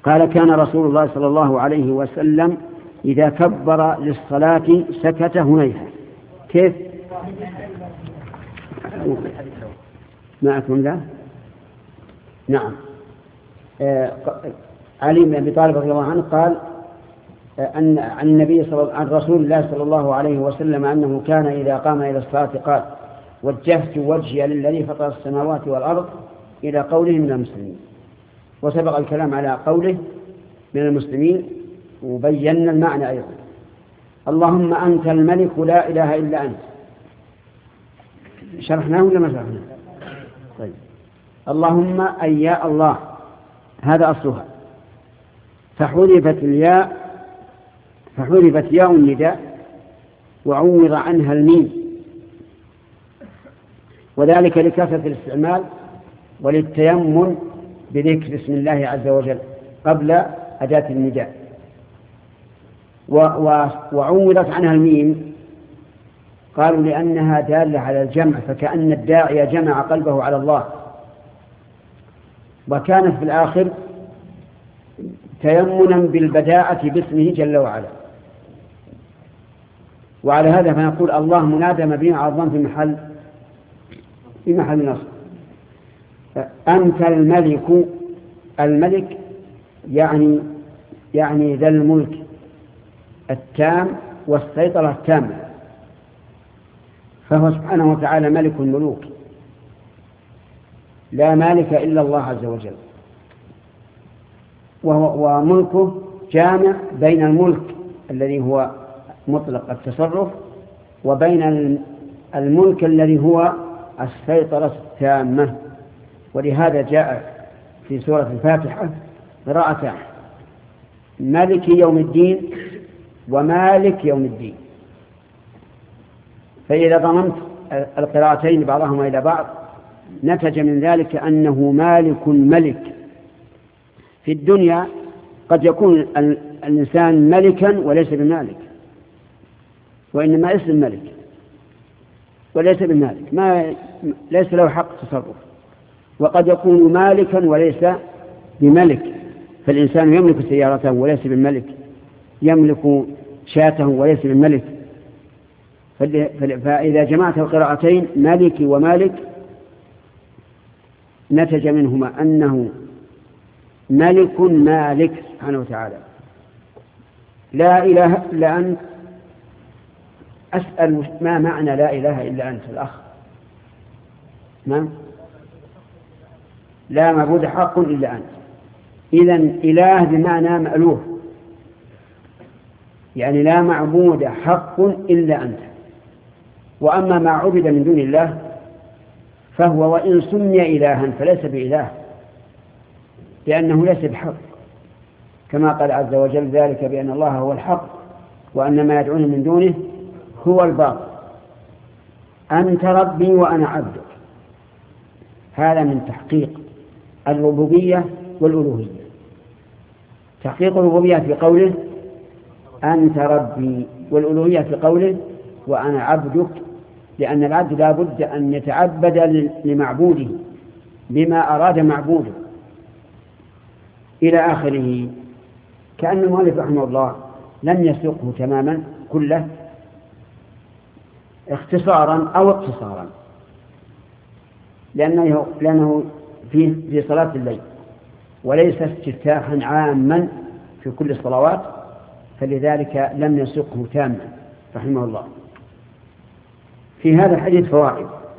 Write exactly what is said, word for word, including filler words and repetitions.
قال كان رسول الله صلى الله عليه وسلم إذا كبر للصلاة سكت هنيها. كيف؟ معكم لا؟ نعم. آه علي بن أبي طالب رضي الله عنه قال أن عن النبي صلى عن رسول الله صلى الله عليه وسلم أنه كان إذا قام إلى الصلاة قال وجهت وجهي للذي فطر السماوات والأرض إلى قوله من المسلمين. وسبق الكلام على قوله من المسلمين وبينا المعنى أيضا. اللهم أنت الملك لا إله إلا أنت. شرحناه ولا ما شرحناه؟ طيب. اللهم أي يا الله، هذا أصلها. فحذفت الياء فحذفت ياء النداء وعوض عنها الميم، وذلك لكثرة الاستعمال وللتيمم بذكر اسم الله عز وجل قبل أداة النداء. وعوضت عنها الميم قالوا لأنها دالة على الجمع، فكأن الداعي جمع قلبه على الله. وكانت في الآخر تيمنا بالبداءة باسمه جل وعلا. وعلى هذا فنقول الله منادى مبني على الضم في محل في محل نصب. أنت الملك، الملك يعني يعني ذا الملك التام والسيطرة التامة، فهو سبحانه وتعالى ملك الملوك، لا مالك إلا الله عز وجل. وملكه جامع بين الملك الذي هو مطلق التصرف وبين الملك الذي هو السيطرة التامة. ولهذا جاء في سورة الفاتحة قراءتان: مالك يوم الدين ومالك يوم الدين. فإذا ضممت القراءتين بعضهما إلى بعض نتج من ذلك أنه مالك ملك. في الدنيا قد يكون الإنسان ملكا وليس بمالك، وإنما اسم ملك وليس بمالك، ما ليس له حق تصرف. وقد يكون مالكا وليس بملك، فالإنسان يملك سيارته وليس بالملك، يملك شاته وليس بالملك. فإذا جمعت القراءتين مالك ومالك نتج منهما أنه ملك مالك سبحانه وتعالى. لا إله إلا أنت. أسأل ما معنى لا إله إلا أنت الأخ؟ نعم، لا معبود حق إلا أنت. إذن إله بمعنى مألوه، يعني لا معبود حق إلا أنت. وأما ما عبد من دون الله فهو وإن سمي إلها فليس بإله، لأنه ليس بحق، كما قال عز وجل: ذلك بأن الله هو الحق وأن ما يدعون من دونه هو الباطل. أنت ربي وأنا عبدك. هذا من تحقيق الربوبية والألوهية. تحقيق الربوبية في قوله أنت ربي، والألوهية في قوله وأنا عبدك، لأن العبد لا بد أن يتعبد لمعبوده بما أراد معبوده إلى آخره. كأن المؤلف رحمه الله لم يسوقه تماما كله اختصارا أو اقتصارا، لأنه, لأنه في, في صلاة الليل وليس استفتاحا عاما في كل الصلوات، فلذلك لم يسوقه تاما رحمه الله. في هذا الحديث فوائد.